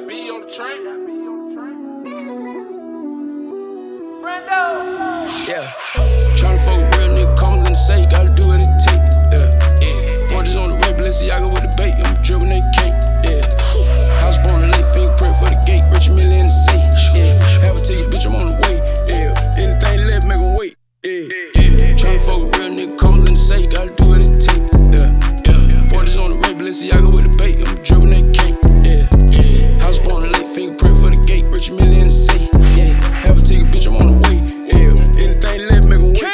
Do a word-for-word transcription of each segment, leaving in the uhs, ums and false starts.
Got B on the train. Yeah, tryna fuck a real nigga, comes in the safe, gotta do what it take. Yeah, yeah. forties on the red, Balenciaga with the bait, I'm drippin' they cake. Yeah, house born late, fingerprint for the gate, rich million in the safe. Yeah, have a ticket, bitch, I'm on the way. Yeah, anything left, make 'em wait. Yeah, yeah. Tryna fuck a real nigga, comes in the safe, gotta do what it take. Yeah, yeah. forties on the red, Balenciaga with the bait, I'm drippin' they cake. Yeah, yeah. House born late, fingerprint for the gate, rich million in the safe. Yeah, have a ticket, bitch, I'm on the way. Yeah, anything left, make 'em wait.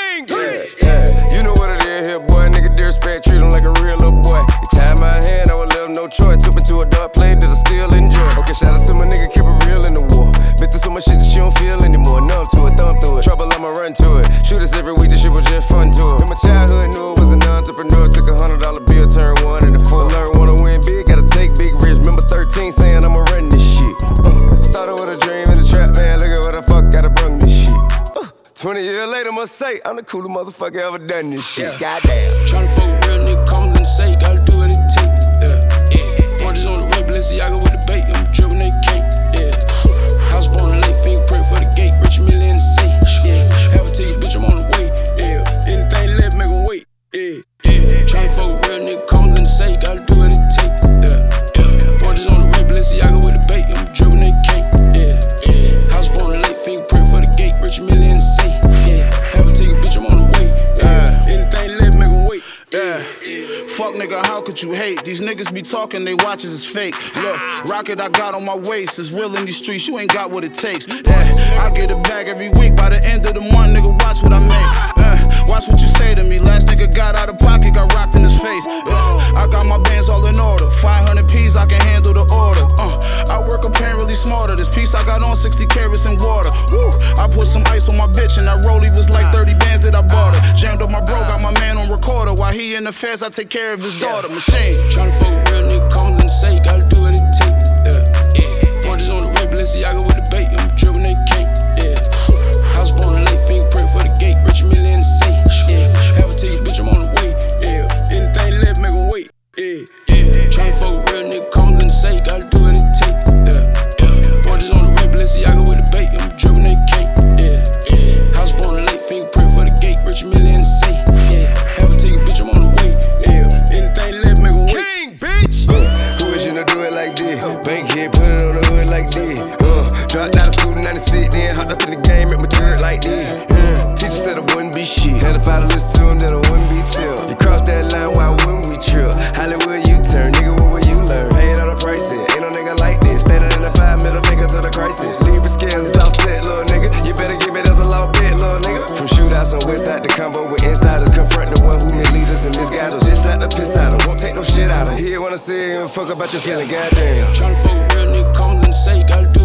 Treat him like a real little boy. He tied my hand, I would love no choice. Took me to a dark place that I still enjoy. Okay, shout out to my nigga, keep it real in the war. Been through so much shit that she don't feel anymore. Numb to it, thumb through it. Trouble, I'ma run to it. Shoot us every week, this shit was just fun to it. In my childhood, knew it was an entrepreneur. Took a hundred dollar bill, turned one into four. Learn, wanna win big, gotta take big risks. Remember thirteen saying I'ma run this shit. Uh, started with a dream in the trap, man. Look at what the fuck gotta bring this shit. Uh, twenty years later, must say I'm the coolest motherfucker ever done this shit. Yeah. Goddamn. Tryna fuck a real nigga, comes in the safe, gotta do what it take. Yeah, yeah. forties on the red, Balenciaga with the bait, I'm drippin' they cake. Yeah, house born late, fingerprint for the gate, rich million in the safe. Yeah, have a ticket, bitch, I'm on the way. Yeah, anything left, make 'em wait. Yeah, yeah. Tryna fuck a real nigga, comes in the safe, gotta do what it take. Yeah, yeah. forties on the red, Balenciaga with the bait, I'm drippin' they cake. Yeah, yeah. House born late, fingerprint for the gate, rich million in the safe. Yeah, have a ticket, bitch, I'm on the way. Yeah, anything left, make 'em wait. Yeah. Fuck nigga, how could you hate? These niggas be talking, they watches is fake. Look, rocket I got on my waist is real in these streets, you ain't got what it takes. Yeah, I get a bag every week, by the end of the month, nigga, watch what I make. Uh, watch what you say to me, last nigga got out of pocket, got rocked in his face. Uh, I got my bands all in order, five hundred P's, I can handle the order. Uh, I work apparently smarter, this piece I got on sixty carats in water. Woo, I put some ice on my bitch and that rollie was like thirty bands that I bought her. Jammed up my bro, got my man on recorder, while he in the feds, I take care of his daughter, machine. Tryna fuck a real nigga, comes in the safe, gotta do what it take. Yeah, yeah. forties on the red, Balenciaga with the bait, I'm drippin' they cake. Yeah, house born late, fingerprint for the gate, rich million in the safe. Yeah, have a ticket, bitch, I'm on the way. Yeah, anything left, make 'em wait. Yeah, yeah. Tryna fuck a real nigga, comes in the safe, gotta do what it take. Yeah, yeah. forties on the red, Balenciaga with the bait, I'm drippin' they cake. Yeah, yeah. House born late, fingerprint for the gate, rich million in the safe. Yeah, have a ticket, bitch, I'm on the way. Yeah, anything left, make 'em wait. King, bitch! Uh, who is you to do it like this? Bank here, put it on the hood like this. Uh, dropped out of school in ninety-six, then hopped up in the game, make my turd like this. Uh, teacher said I wouldn't be shit. Had to fight to listen to him, then I wouldn't be till. You crossed that line, why wouldn't we trip? Hollywood U-turn, nigga, what will you learn? Paid all the prices, ain't no nigga like this. Standing in the five, middle finger to the crisis. Libra scales is offset, little nigga. You better give me that's a law bet, little nigga. From shootouts on west side to convo with insiders, confront the one who mislead us and misguide us. Just like the piss out of, won't take no shit out of. Here wanna see and fuck about your feeling, goddamn. Tryna fuck a real nigga, comes in the safe, gotta do